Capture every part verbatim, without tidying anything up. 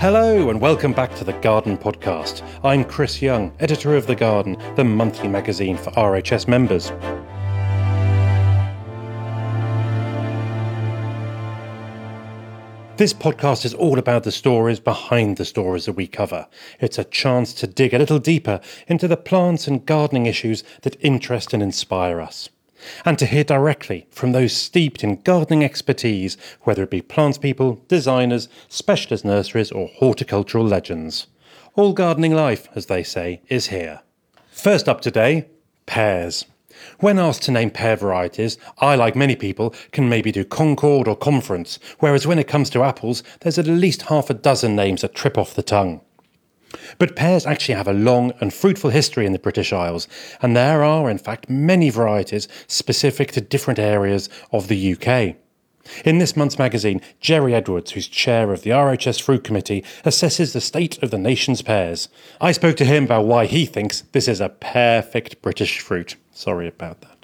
Hello and welcome back to the Garden Podcast. I'm Chris Young, editor of The Garden, the monthly magazine for R H S members. This podcast is all about the stories behind the stories that we cover. It's a chance to dig a little deeper into the plants and gardening issues that interest and inspire us. And to hear directly from those steeped in gardening expertise, whether it be plant people, designers, specialist nurseries or horticultural legends. All gardening life, as they say, is here. First up today, pears. When asked to name pear varieties, I, like many people, can maybe do Concord or Conference, whereas when it comes to apples, there's at least half a dozen names that trip off the tongue. But pears actually have a long and fruitful history in the British Isles, and there are, in fact, many varieties specific to different areas of the U K. In this month's magazine, Jerry Edwards, who's chair of the R H S Fruit Committee, assesses the state of the nation's pears. I spoke to him about why he thinks this is a perfect British fruit. Sorry about that.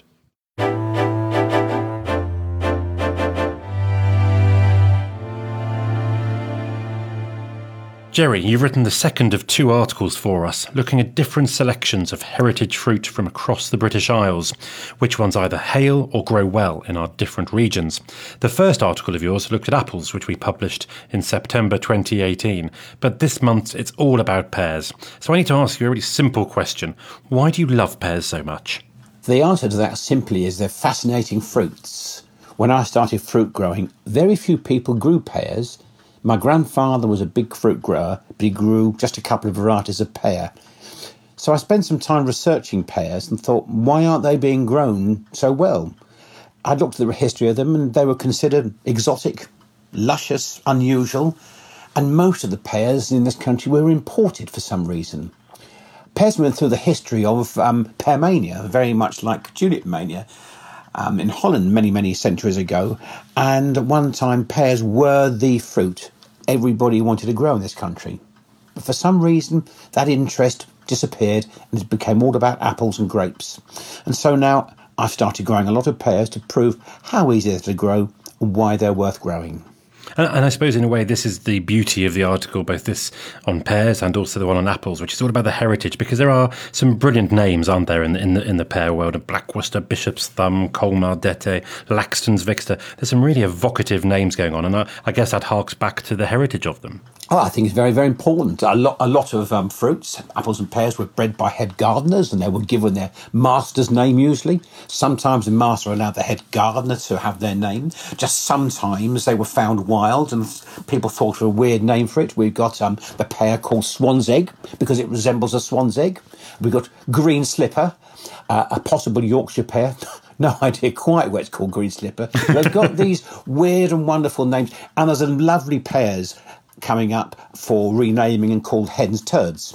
Jerry, you've written the second of two articles for us, looking at different selections of heritage fruit from across the British Isles, which ones either hail or grow well in our different regions. The first article of yours looked at apples, which we published in September twenty eighteen, but this month it's all about pears. So I need to ask you a really simple question. Why do you love pears so much? The answer to that simply is they're fascinating fruits. When I started fruit growing, very few people grew pears. My grandfather was a big fruit grower, but he grew just a couple of varieties of pear. So I spent some time researching pears and thought, why aren't they being grown so well? I looked at the history of them and they were considered exotic, luscious, unusual, and most of the pears in this country were imported for some reason. Pears went through the history of um, pear mania, very much like tulip mania. Um, in Holland many, many centuries ago, and at one time pears were the fruit everybody wanted to grow in this country. But for some reason, that interest disappeared and it became all about apples and grapes. And so now I've started growing a lot of pears to prove how easy they're to grow and why they're worth growing. And, and I suppose in a way this is the beauty of the article, both this on pears and also the one on apples, which is all about the heritage, because there are some brilliant names, aren't there, in the, in the, in the pear world? Black Worcester, Bishop's Thumb, Colmar Dete, Laxton's Vixter. There's some really evocative names going on, and I, I guess that harks back to the heritage of them. Oh, I think it's very, very important. A lot, a lot of um, fruits, apples and pears, were bred by head gardeners, and they were given their master's name usually. Sometimes the master allowed the head gardener to have their name. Just sometimes they were found wild, and people thought of a weird name for it. We've got um, the pear called Swan's Egg, because it resembles a swan's egg. We've got Green Slipper, uh, a possible Yorkshire pear. No idea quite why it's called Green Slipper. They've got these weird and wonderful names, and there's some lovely pears coming up for renaming and called Hen's Turds.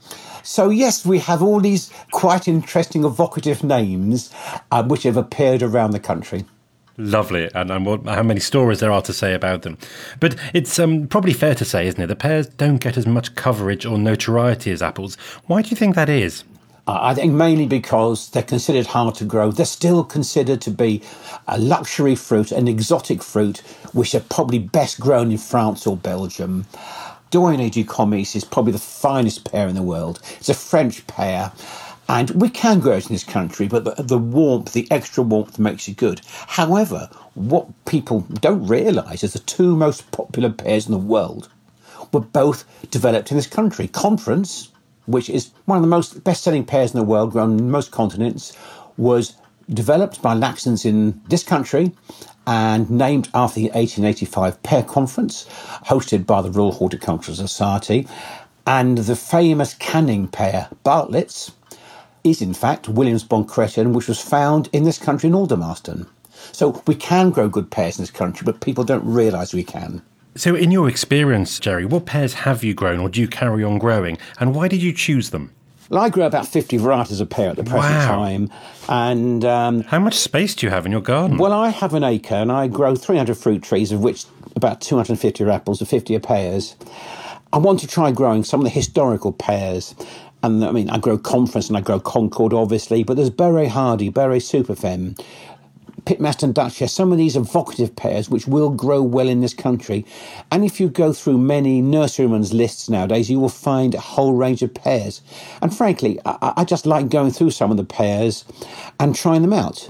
So yes, we have all these quite interesting, evocative names uh, which have appeared around the country. Lovely, and, and what, how many stories there are to say about them. But it's um, probably fair to say, isn't it, that pears don't get as much coverage or notoriety as apples. Why do you think that is? Uh, I think mainly because they're considered hard to grow. They're still considered to be a luxury fruit, an exotic fruit, which are probably best grown in France or Belgium. Doyenne du Commis is probably the finest pear in the world. It's a French pear, and we can grow it in this country, but the, the warmth, the extra warmth makes it good. However, what people don't realise is the two most popular pears in the world were both developed in this country. Conference, which is one of the most best-selling pears in the world, grown in most continents, was developed by Laxton's in this country and named after the eighteen eighty-five Pear Conference, hosted by the Royal Horticultural Society. And the famous Canning pear, Bartlett's, is in fact Williamsbond Cretin, which was found in this country in Aldermaston. So we can grow good pears in this country, but people don't realise we can. So in your experience, Jerry, what pears have you grown or do you carry on growing, and why did you choose them? Well, I grow about fifty varieties of pear at the present wow. time. And um, how much space do you have in your garden? Well, I have an acre and I grow three hundred fruit trees, of which about two hundred fifty are apples and fifty are pears. I want to try growing some of the historical pears. And I mean, I grow Conference and I grow Concord, obviously, but there's Beret Hardy, Beret Superfem, Pitmaster and Duchess, some of these are vocative pears which will grow well in this country. And if you go through many nurserymen's lists nowadays, you will find a whole range of pears. And frankly, I, I just like going through some of the pears and trying them out.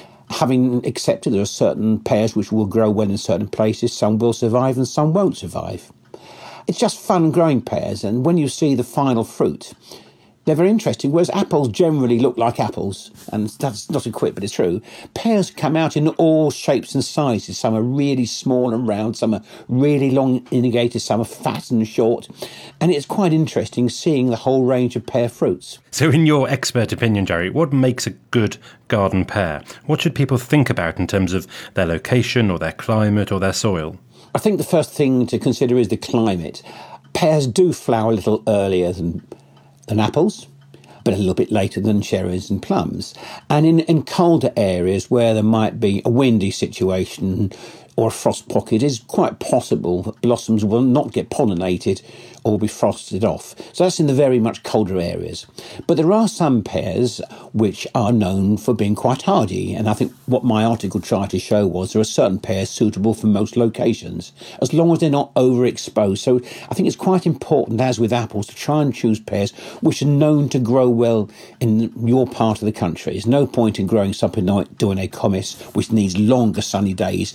Having accepted there are certain pears which will grow well in certain places, some will survive and some won't survive. It's just fun growing pears, and when you see the final fruit, they're very interesting, whereas apples generally look like apples, and that's not a quip, but it's true. Pears come out in all shapes and sizes. Some are really small and round, some are really long elongated, some are fat and short, and it's quite interesting seeing the whole range of pear fruits. So in your expert opinion, Jerry, what makes a good garden pear? What should people think about in terms of their location or their climate or their soil? I think the first thing to consider is the climate. Pears do flower a little earlier than than apples, but a little bit later than cherries and plums. And in, in colder areas where there might be a windy situation or a frost pocket, it's quite possible that blossoms will not get pollinated or be frosted off. So that's in the very much colder areas. But there are some pears which are known for being quite hardy, and I think what my article tried to show was there are certain pears suitable for most locations, as long as they're not overexposed. So I think it's quite important, as with apples, to try and choose pears which are known to grow well in your part of the country. There's no point in growing something like Douai Comis, which needs longer sunny days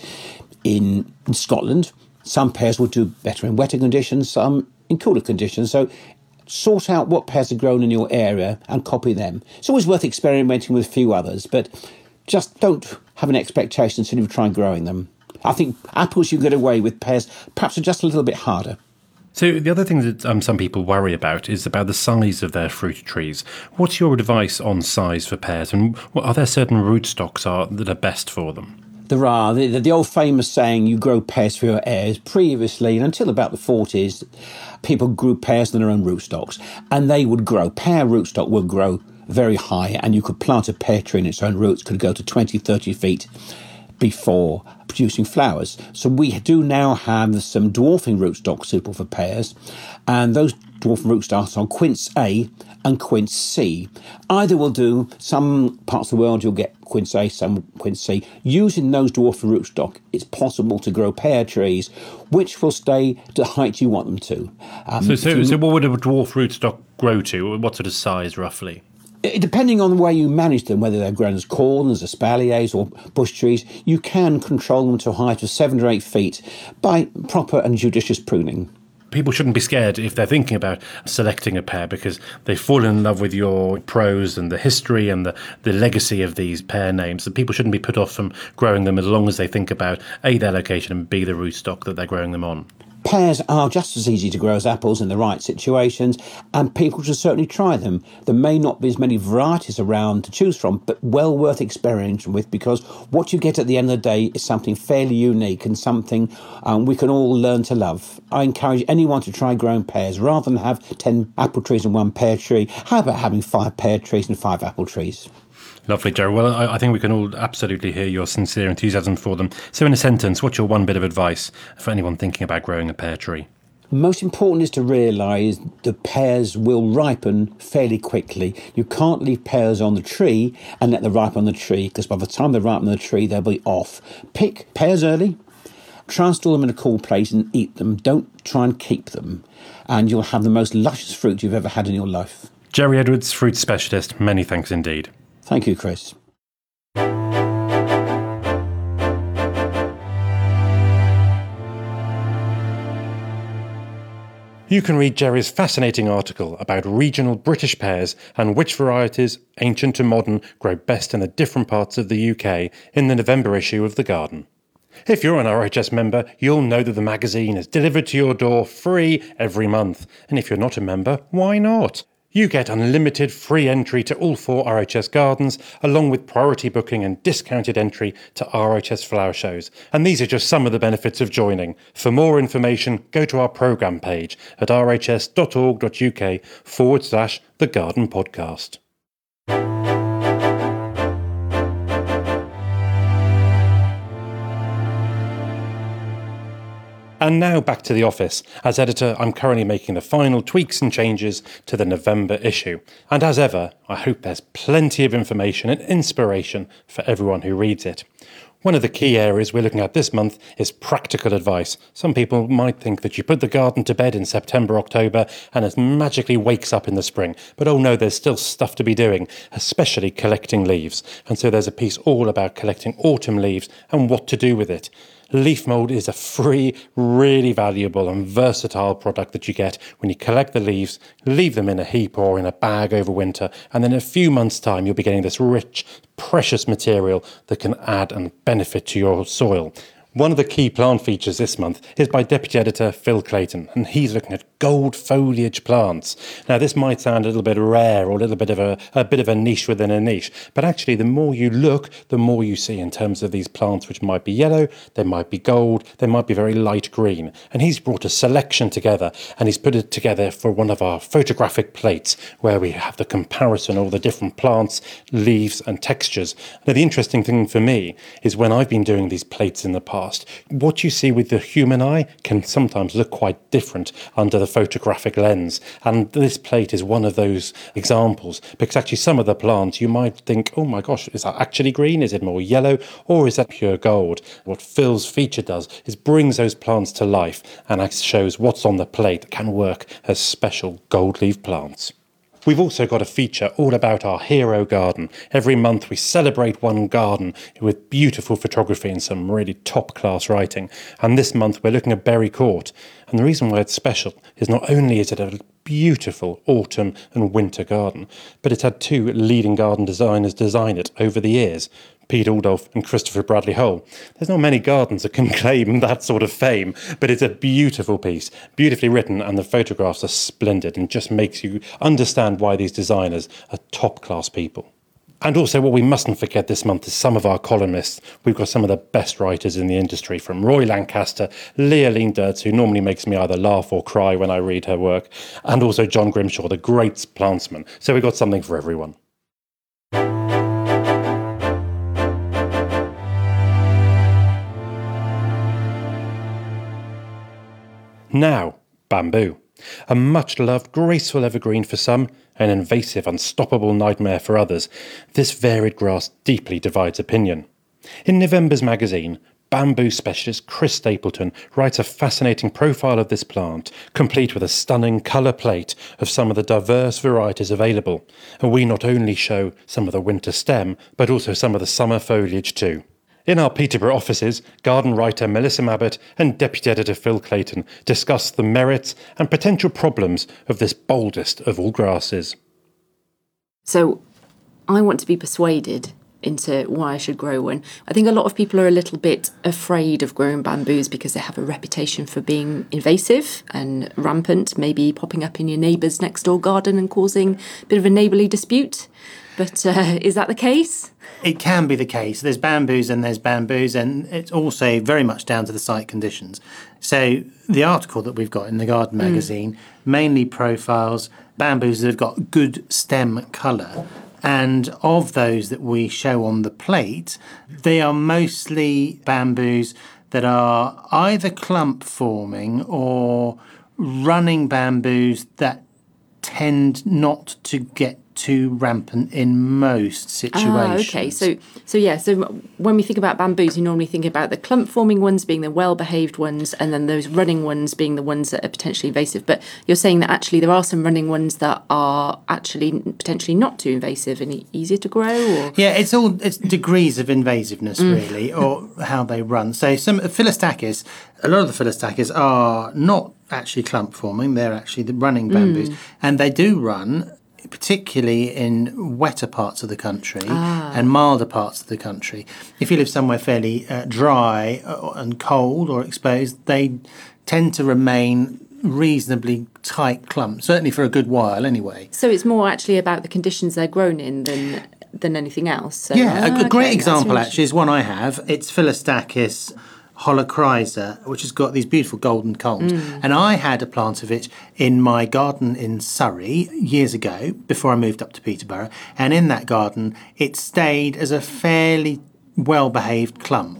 in, in Scotland. Some pears will do better in wetter conditions, some in cooler conditions. So sort out what pears are grown in your area and copy them. It's always worth experimenting with a few others, but just don't have an expectation until you try growing them. I think apples you get away with, pears perhaps are just a little bit harder. So the other thing that um, some people worry about is about the size of their fruit trees. What's your advice on size for pears, and what, are there certain rootstocks are, that are best for them? There are. The, the old famous saying, you grow pears for your heirs. Previously, and until about the forties, people grew pears on their own rootstocks, and they would grow. Pear rootstock would grow very high, and you could plant a pear tree in its own roots, could go to twenty, thirty feet before producing flowers. So we do now have some dwarfing rootstocks suitable for pears, and those dwarfing rootstocks are quince A and quince C. Either will do. Some parts of the world you'll get quince A, some quince C. Using those dwarfing rootstock, it's possible to grow pear trees which will stay to the height you want them to. Um, so, so, you, so what would a dwarf rootstock grow to? What sort of size, roughly? Depending on the way you manage them, whether they're grown as corn, as espaliers or bush trees, you can control them to a height of seven or eight feet by proper and judicious pruning. People shouldn't be scared if they're thinking about selecting a pear, because they fall in love with your prose and the history and the, the legacy of these pear names. And people shouldn't be put off from growing them as long as they think about A, their location, and B, the rootstock that they're growing them on. Pears are just as easy to grow as apples in the right situations, and people should certainly try them. There may not be as many varieties around to choose from, but well worth experimenting with, because what you get at the end of the day is something fairly unique and something um, we can all learn to love. I encourage anyone to try growing pears rather than have ten apple trees and one pear tree. How about having five pear trees and five apple trees? Lovely, Joe. Well, I, I think we can all absolutely hear your sincere enthusiasm for them. So in a sentence, what's your one bit of advice for anyone thinking about growing a pear tree? Most important is to realise the pears will ripen fairly quickly. You can't leave pears on the tree and let them ripen on the tree, because by the time they ripen on the tree, they'll be off. Pick pears early, try and store them in a cool place and eat them. Don't try and keep them, and you'll have the most luscious fruit you've ever had in your life. Jerry Edwards, fruit specialist, many thanks indeed. Thank you, Chris. You can read Jerry's fascinating article about regional British pears and which varieties, ancient to modern, grow best in the different parts of the U K in the November issue of The Garden. If you're an R H S member, you'll know that the magazine is delivered to your door free every month. And if you're not a member, why not? You get unlimited free entry to all four R H S gardens, along with priority booking and discounted entry to R H S flower shows. And these are just some of the benefits of joining. For more information, go to our programme page at rhs.org.uk forward slash The Garden Podcast. And now back to the office. As editor, I'm currently making the final tweaks and changes to the November issue. And as ever, I hope there's plenty of information and inspiration for everyone who reads it. One of the key areas we're looking at this month is practical advice. Some people might think that you put the garden to bed in September, October, and it magically wakes up in the spring. But oh no, there's still stuff to be doing, especially collecting leaves. And so there's a piece all about collecting autumn leaves and what to do with it. Leaf mould is a free, really valuable and versatile product that you get when you collect the leaves, leave them in a heap or in a bag over winter, and then in a few months' time you'll be getting this rich, precious material that can add and benefit to your soil. One of the key plant features this month is by Deputy Editor Phil Clayton, and he's looking at gold foliage plants. Now, this might sound a little bit rare or a little bit of a, a bit of a niche within a niche, but actually the more you look, the more you see in terms of these plants, which might be yellow, they might be gold, they might be very light green. And he's brought a selection together, and he's put it together for one of our photographic plates, where we have the comparison of all the different plants, leaves and textures. Now, the interesting thing for me is when I've been doing these plates in the past, what you see with the human eye can sometimes look quite different under the photographic lens. And this plate is one of those examples, because actually some of the plants you might think, oh my gosh, is that actually green? Is it more yellow? Or is that pure gold? What Phil's feature does is brings those plants to life and shows what's on the plate that can work as special gold leaf plants. We've also got a feature all about our hero garden. Every month we celebrate one garden with beautiful photography and some really top-class writing. And this month we're looking at Berry Court. And the reason why it's special is not only is it a beautiful autumn and winter garden, but it's had two leading garden designers design it over the years, Pete Aldolf and Christopher Bradley Hole. There's not many gardens that can claim that sort of fame, but it's a beautiful piece, beautifully written, and the photographs are splendid and just makes you understand why these designers are top-class people. And also what we mustn't forget this month is some of our columnists. We've got some of the best writers in the industry, from Roy Lancaster, Leoline Dirts, who normally makes me either laugh or cry when I read her work, and also John Grimshaw, the great plantsman. So we've got something for everyone. Now, bamboo. A much-loved, graceful evergreen for some, an invasive, unstoppable nightmare for others. This varied grass deeply divides opinion. In November's magazine, bamboo specialist Chris Stapleton writes a fascinating profile of this plant, complete with a stunning colour plate of some of the diverse varieties available. And we not only show some of the winter stem, but also some of the summer foliage too. In our Peterborough offices, garden writer Melissa Mabbott and Deputy Editor Phil Clayton discuss the merits and potential problems of this boldest of all grasses. So, I want to be persuaded into why I should grow one. I think a lot of people are a little bit afraid of growing bamboos because they have a reputation for being invasive and rampant, maybe popping up in your neighbour's next door garden and causing a bit of a neighbourly dispute. But uh, is that the case? It can be the case. There's bamboos and there's bamboos, and it's also very much down to the site conditions. So the article that we've got in the Garden magazine mm. mainly profiles bamboos that have got good stem colour. And of those that we show on the plate, they are mostly bamboos that are either clump forming or running bamboos that tend not to get too rampant in most situations. Ah, okay. So, so yeah. So when we think about bamboos, you normally think about the clump-forming ones being the well-behaved ones, and then those running ones being the ones that are potentially invasive. But you're saying that actually there are some running ones that are actually potentially not too invasive and easier to grow. Or? Yeah, it's all it's degrees of invasiveness mm. really, or how they run. So some Philostachys, a lot of the Philostachys are not actually clump forming; they're actually the running bamboos, mm. and they do run, particularly in wetter parts of the country ah. and milder parts of the country. If you live somewhere fairly uh, dry and cold or exposed, they tend to remain reasonably tight clumps, certainly for a good while anyway. So it's more actually about the conditions they're grown in than than anything else. So, yeah, ah, a, a great okay, example really actually is one I have. It's Philostachys holochrysma, which has got these beautiful golden culms. Mm. And I had a plant of it in my garden in Surrey years ago, before I moved up to Peterborough. And in that garden, it stayed as a fairly well-behaved clump.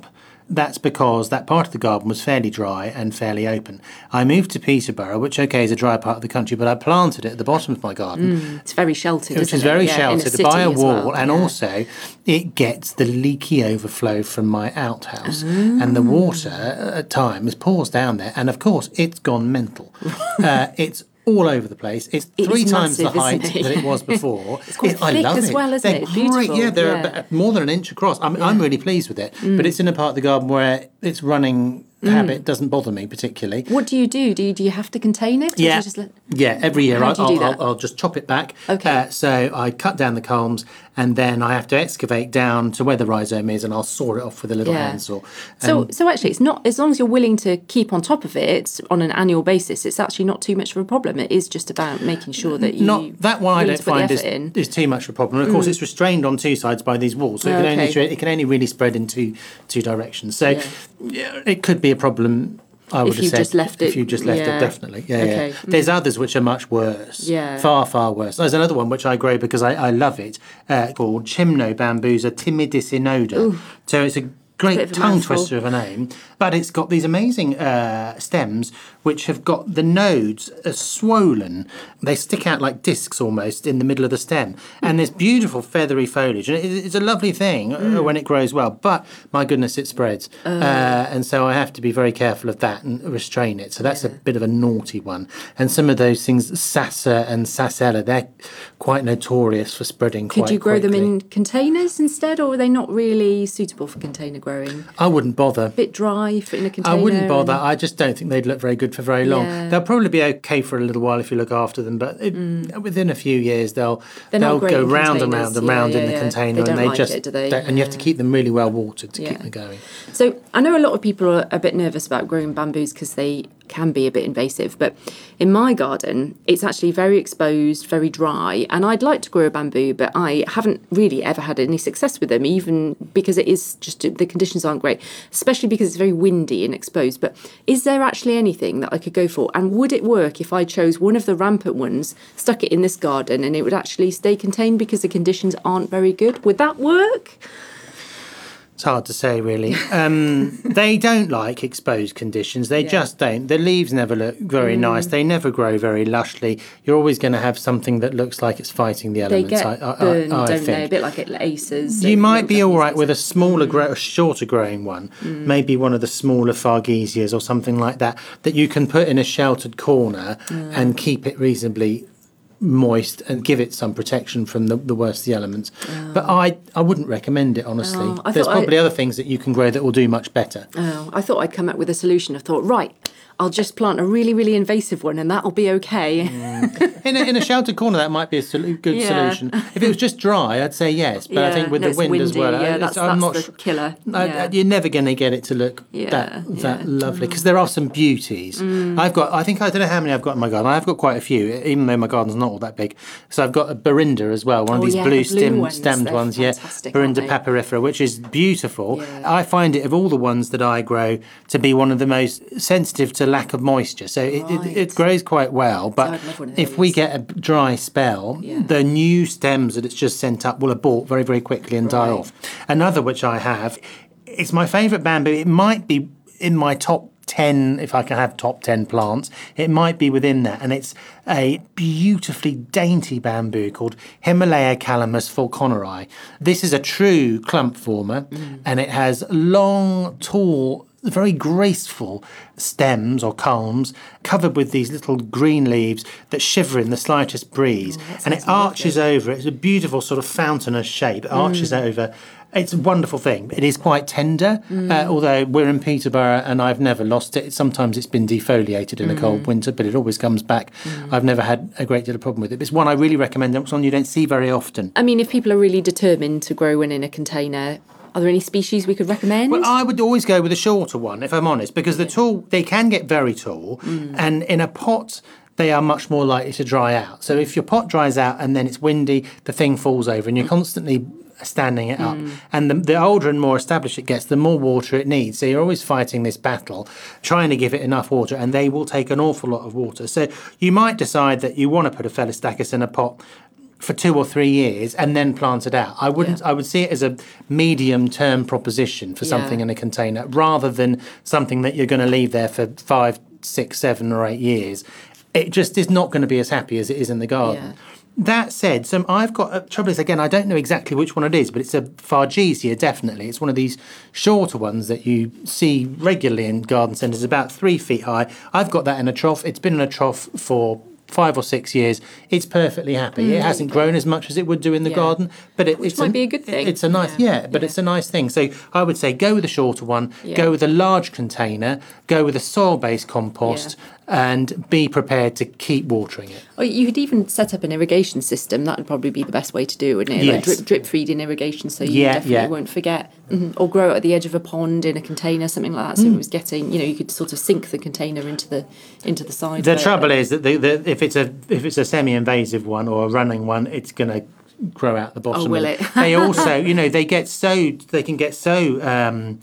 that's because that part of the garden was fairly dry and fairly open. I moved to Peterborough, which, okay, is a dry part of the country, but I planted it at the bottom of my garden. Mm, it's very sheltered, Which isn't is very it? Yeah, sheltered in a by a city as wall, well, and yeah. also it gets the leaky overflow from my outhouse, and the water at times pours down there, and of course it's gone mental. uh, it's all over the place. It's It three is times massive, the height isn't it? that it was before. It's quite I thick love as it. well, isn't they're it? It's great. beautiful, Yeah, they're yeah. about- more than an inch across. I'm, I'm really pleased with it. But it's in a part of the garden where its running habit doesn't bother me particularly. What do you do? Do you, do you have to contain it? Or do Yeah, you just let... yeah. Every year How I, do you do I'll, that? I'll, I'll just chop it back. Okay. Uh, so I cut down the culms, and then I have to excavate down to where the rhizome is, and I'll saw it off with a little Yeah. handsaw. So, And so actually, it's not, as long as you're willing to keep on top of it on an annual basis, it's actually not too much of a problem. It is just about making sure that you not that one I willing don't to put the find is, effort in. is too much of a problem. And of course, it's restrained on two sides by these walls, so it Oh, can only okay. it can only really spread in two two directions. So Yeah. yeah, it could be a problem. I would If have you said just left if it, you just left yeah. it, definitely. Yeah, Okay. yeah. There's others which are much worse. Yeah. Far, far worse. There's another one which I grow because I, I love it, uh, called Chimnobambusa timidus inoda. So it's a Bit great of a tongue mouthful. twister of a name, but it's got these amazing uh, stems which have got the nodes are swollen. They stick out like discs almost in the middle of the stem, and there's beautiful feathery foliage, and it, it's a lovely thing uh, when it grows well. But my goodness, it spreads, uh, and so I have to be very careful of that and restrain it. So that's a bit of a naughty one. And some of those things, Sassa and Sassella, they're quite notorious for spreading. Could quite you grow them quickly. in containers instead, or are they not really suitable for container growing? I wouldn't bother. Bit dry for in a I container. wouldn't bother. and- I just don't think they'd look very good for very long. Yeah. They'll probably be okay for a little while if you look after them, but it, within a few years they'll They're they'll not great go in round and containers. round and Yeah, round yeah, in the yeah. container, They don't and they like just it, do they? and you have to Yeah. keep them really well watered to Yeah. keep them going. So I know a lot of people are a bit nervous about growing bamboos because they can be a bit invasive, but in my garden it's actually very exposed, very dry, and I'd like to grow a bamboo, but I haven't really ever had any success with them, even because it is just the conditions aren't great, especially because it's very windy and exposed. But is there actually anything that I could go for, and would it work if I chose one of the rampant ones, stuck it in this garden, and it would actually stay contained because the conditions aren't very good? Would that work? It's hard to say, really. Um, they don't like exposed conditions. They just don't. The leaves never look very Mm. nice. They never grow very lushly. You're always going to have something that looks like it's fighting the They elements. get I, I, burned, I, I don't think. they? A bit like it aces. You and might little be all right Japanese with a aces. smaller, grow, a shorter growing one, maybe one of the smaller Fargesias or something like that, that you can put in a sheltered corner and keep it reasonably moist and give it some protection from the, the worst of the elements. But I, I wouldn't recommend it, honestly. Oh, I There's thought I- probably other things that you can grow that will do much better. Oh, I thought I'd come up with a solution. I thought, right, I'll just plant a really, really invasive one and that'll be okay. In a, in a sheltered corner, that might be a sol- good Yeah. solution. If it was just dry, I'd say yes. But I Yeah, think with no, the it's wind as windy, well, yeah, it's- that's- I'm that's not the sure- killer, I- yeah. You're never going to get it to look Yeah, that that yeah. Mm. lovely, because there are some beauties. I've got, I think I don't know how many I've got in my garden. I've got quite a few, even though my garden's not all that big. So I've got a Berinda as well, one of Oh, these yeah, blue, the blue stem, ones, stemmed they're ones. Yeah, fantastic, aren't Berinda they? papyrifera, which is beautiful. Yeah. I find it of all the ones that I grow to be one of the most sensitive to lack of moisture. So it, it, Right. it grows quite well. But I'd love one of if we those. get a dry spell, Yeah. the new stems that it's just sent up will abort very, very quickly and die Right. off. Another which I have, it's my favourite bamboo. It might be in my top ten, if I can have top ten plants, it might be within that. And it's a beautifully dainty bamboo called Himalaya Calamus falconeri. This is a true clump former, and it has long, tall, very graceful stems or culms covered with these little green leaves that shiver in the slightest breeze. and it arches over. It's a beautiful sort of fountainous shape. It arches over. It's a wonderful thing. It is quite tender, uh, although we're in Peterborough and I've never lost it. Sometimes it's been defoliated in a cold winter, but it always comes back. I've never had a great deal of problem with it. It's one I really recommend. It's one you don't see very often. I mean, if people are really determined to grow one in a container, are there any species we could recommend? Well, I would always go with a shorter one, if I'm honest, because the tall, they can get very tall, and in a pot, they are much more likely to dry out. So if your pot dries out and then it's windy, the thing falls over, and you're constantly standing it up. And the, the older and more established it gets, the more water it needs. So you're always fighting this battle, trying to give it enough water, and they will take an awful lot of water. So you might decide that you want to put a Felistachus in a pot for two or three years and then plant it out. I wouldn't. Yeah. I would see it as a medium-term proposition for Yeah. something in a container, rather than something that you're going to leave there for five, six, seven, or eight years. It just is not going to be as happy as it is in the garden. Yeah. That said, so I've got, uh, trouble is, again, I don't know exactly which one it is, but it's a Fargesia, definitely. It's one of these shorter ones that you see regularly in garden centres, about three feet high. I've got that in a trough. It's been in a trough for five or six years. It's perfectly happy. Mm, it hasn't grown as much as it would do in the yeah. garden, but it, Which it's might a, be a good thing. It's a nice, yeah, yeah but yeah. it's a nice thing. So I would say go with a shorter one, Yeah. go with a large container, go with a soil-based compost, and be prepared to keep watering it. Or you could even set up an irrigation system. That would probably be the best way to do it, wouldn't it? Yes. Like drip, drip feeding irrigation, so you Yeah, definitely yeah. won't forget. Mm-hmm. Or grow it at the edge of a pond in a container, something like that. So Mm. it was getting, you know, you could sort of sink the container into the into the side. The of it. trouble is that the, the, if it's a if it's a semi-invasive one or a running one, it's going to grow out the bottom. Oh, will of it? They also, you know, they get so they can get so um,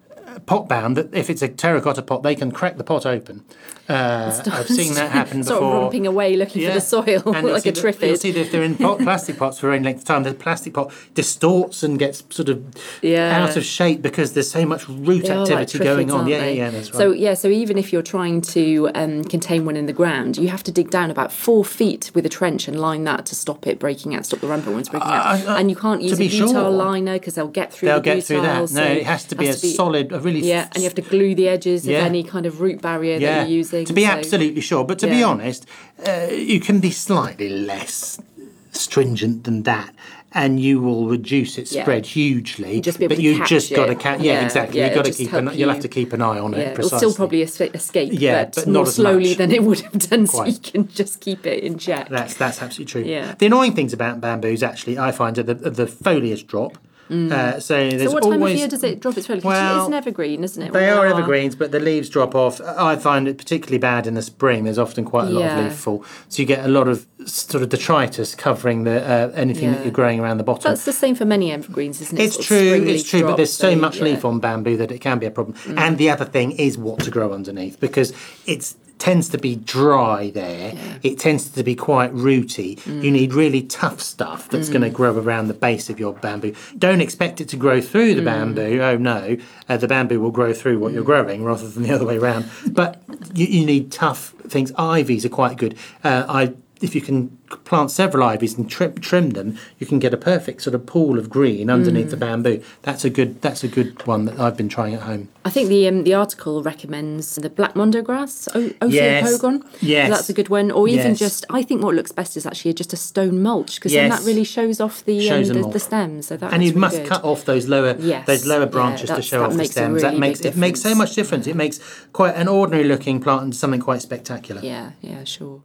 pot bound that if it's a terracotta pot, they can crack the pot open. Uh, I've seen that happen sort before. of romping away looking for the soil And you'll like see a that- triffid. You'll see that if they're in pot, plastic pots for any length of time, the plastic pot distorts and gets sort of Yeah. out of shape because there's so much root They are like activity going triffids, on. aren't Yeah, they? yeah, that's right. So yeah, so even if you're trying to um, contain one in the ground, you have to dig down about four feet with a trench and line that to stop it breaking out, stop the rampant ones breaking out. Uh, uh, and you can't to use a be butyl sure. liner because they'll get through. They'll the get through that. butyl, No, so it has to be a solid, a really yeah, and you have to glue the edges Yeah. of any kind of root barrier yeah, that you're using. to be so- absolutely sure. But to be Yeah. honest, uh, you can be slightly less stringent than that, and you will reduce its Yeah. spread hugely. You just be able but to you catch just got to it. catch. Yeah, Yeah, exactly. yeah, You've got to just keep. An, help you'll you- have to keep an eye on Yeah, it. it'll Precisely. still probably es- escape, Yeah, but, but more not as slowly much. than it would have done, so Quite. you can just keep it in check. That's that's absolutely true. Yeah. The annoying things about bamboos, actually, I find, are the the foliage drop. Uh, so there's so what time always, of year does it drop its foliage? Well, It's an evergreen, isn't it? They Well, are evergreens, but the leaves drop off. I find it particularly bad in the spring. There's often quite a lot Yeah. of leaf fall, so you get a lot of sort of detritus covering the uh, anything that Yeah. you're growing around the bottom. That's the same for many evergreens, isn't it? It's Sort of true, spring it's leaf true, but drop, there's so much yeah. leaf on bamboo that it can be a problem. And the other thing is what to grow underneath, because it's tends to be dry there. It tends to be quite rooty. You need really tough stuff that's going to grow around the base of your bamboo. Don't expect it to grow through the bamboo. Oh no, uh, the bamboo will grow through what you're growing rather than the other way around. But you, you need tough things. Ivies are quite good. Uh, I if you can plant several ivies and trim, trim them, you can get a perfect sort of pool of green underneath the bamboo. That's a good. That's a good one that I've been trying at home. I think the um, the article recommends the black mondo grass, o- Yes, Oceopogon. yes. So that's a good one. Or even Yes. just, I think what looks best is actually just a stone mulch, because Yes. then that really shows off the Shows um, them the, off. the stems. So that And looks you really must good. cut off those lower Yes, those lower yeah, branches to that's- show that off the makes a stems. that really makes big it makes so difference. much difference. It makes quite an ordinary looking plant into something quite spectacular. Yeah, yeah, sure.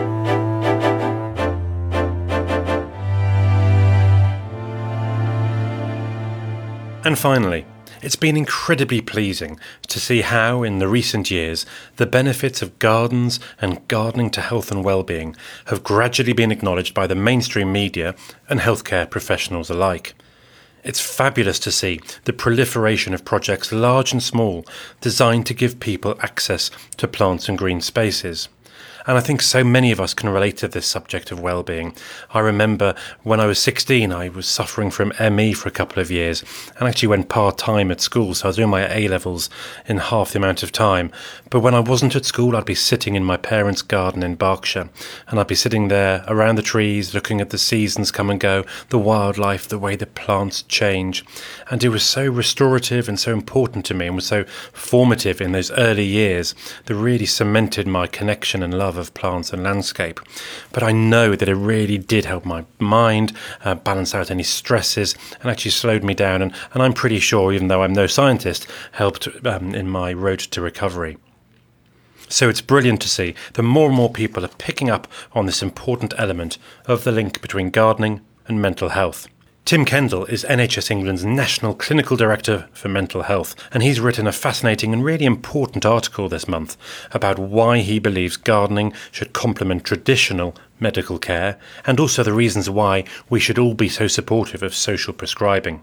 And finally, it's been incredibly pleasing to see how, in the recent years, the benefits of gardens and gardening to health and well-being have gradually been acknowledged by the mainstream media and healthcare professionals alike. It's fabulous to see the proliferation of projects large and small designed to give people access to plants and green spaces. And I think so many of us can relate to this subject of well-being. I remember when I was sixteen, I was suffering from M E for a couple of years and actually went part-time at school, so I was doing my A-levels in half the amount of time. But when I wasn't at school, I'd be sitting in my parents' garden in Berkshire, and I'd be sitting there around the trees, looking at the seasons come and go, the wildlife, the way the plants change. And it was so restorative and so important to me, and was so formative in those early years that really cemented my connection and love of plants and landscape. But I know that it really did help my mind uh, balance out any stresses and actually slowed me down, and, and I'm pretty sure, even though I'm no scientist, helped um, in my road to recovery. So it's brilliant to see that more and more people are picking up on this important element of the link between gardening and mental health. Tim Kendall is N H S England's National Clinical Director for Mental Health, and he's written a fascinating and really important article this month about why he believes gardening should complement traditional medical care, and also the reasons why we should all be so supportive of social prescribing.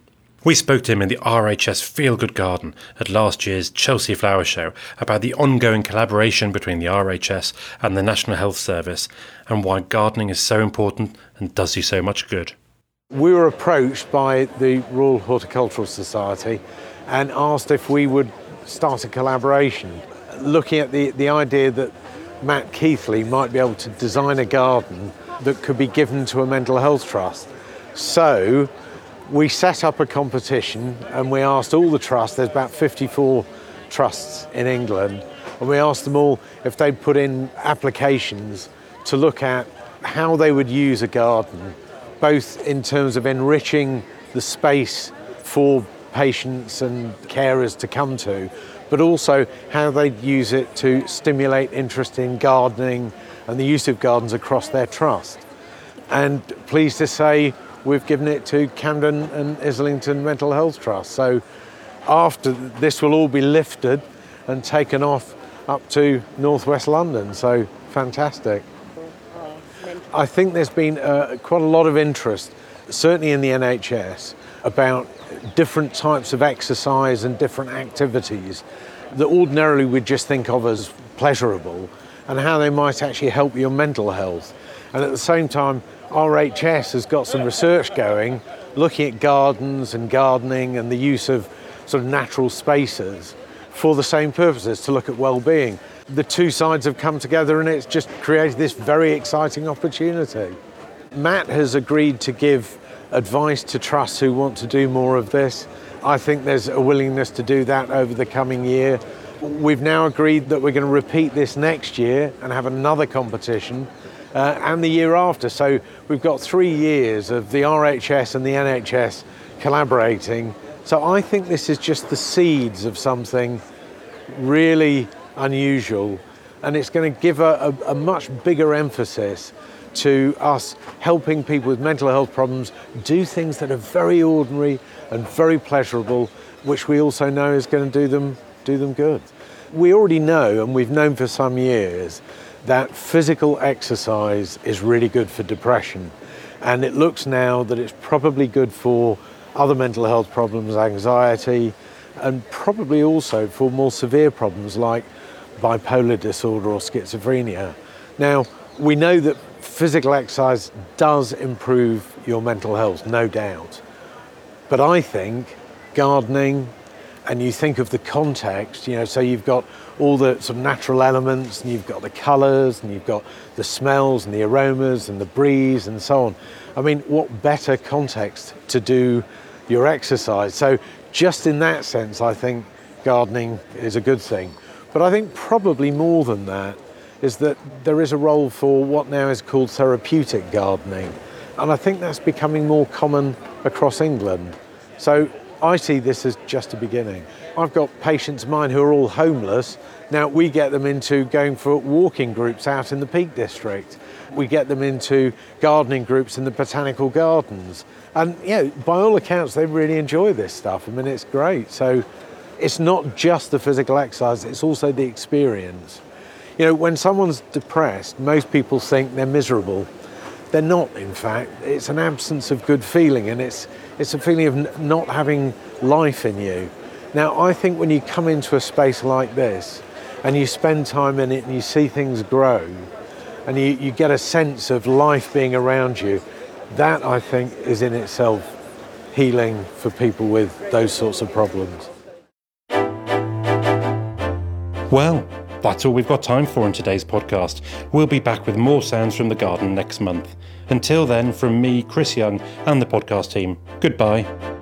We spoke to him in the R H S Feel Good Garden at last year's Chelsea Flower Show about the ongoing collaboration between the R H S and the National Health Service and why gardening is so important and does you so much good. We were approached by the Royal Horticultural Society and asked if we would start a collaboration, looking at the, the idea that Matt Keithley might be able to design a garden that could be given to a mental health trust. So we set up a competition and we asked all the trusts, there's about fifty-four trusts in England, and we asked them all if they'd put in applications to look at how they would use a garden, both in terms of enriching the space for patients and carers to come to, but also how they'd use it to stimulate interest in gardening and the use of gardens across their trust. And pleased to say, we've given it to Camden and Islington Mental Health Trust. So after this will all be lifted and taken off up to northwest London. So fantastic. I think there's been uh, quite a lot of interest, certainly in the N H S, about different types of exercise and different activities that ordinarily we'd just think of as pleasurable and how they might actually help your mental health. And at the same time, R H S has got some research going, looking at gardens and gardening and the use of sort of natural spaces for the same purposes, to look at well-being. The two sides have come together and it's just created this very exciting opportunity. Matt has agreed to give advice to trusts who want to do more of this. I think there's a willingness to do that over the coming year. We've now agreed that we're going to repeat this next year and have another competition. Uh, and the year after. So we've got three years of the R H S and the N H S collaborating. So I think this is just the seeds of something really unusual, and it's going to give a, a, a much bigger emphasis to us helping people with mental health problems do things that are very ordinary and very pleasurable, which we also know is going to do them, do them good. We already know, and we've known for some years, that physical exercise is really good for depression. And it looks now that it's probably good for other mental health problems, anxiety, and probably also for more severe problems like bipolar disorder or schizophrenia. Now, we know that physical exercise does improve your mental health, no doubt. But I think gardening, and you think of the context, you know, so you've got all the sort of natural elements, and you've got the colours, and you've got the smells and the aromas and the breeze and so on. I mean, what better context to do your exercise? So just in that sense, I think gardening is a good thing. But I think probably more than that is that there is a role for what now is called therapeutic gardening. And I think that's becoming more common across England. So I see this as just a beginning. I've got patients of mine who are all homeless. Now we get them into going for walking groups out in the Peak District. We get them into gardening groups in the botanical gardens. And you know, by all accounts, they really enjoy this stuff. I mean, it's great. So it's not just the physical exercise, it's also the experience. You know, when someone's depressed, most people think they're miserable. They're not, in fact. It's an absence of good feeling, and it's it's a feeling of n- not having life in you. Now, I think when you come into a space like this, and you spend time in it, and you see things grow, and you, you get a sense of life being around you, that, I think, is in itself healing for people with those sorts of problems. Well, that's all we've got time for in today's podcast. We'll be back with more sounds from the garden next month. Until then, from me, Chris Young, and the podcast team, goodbye.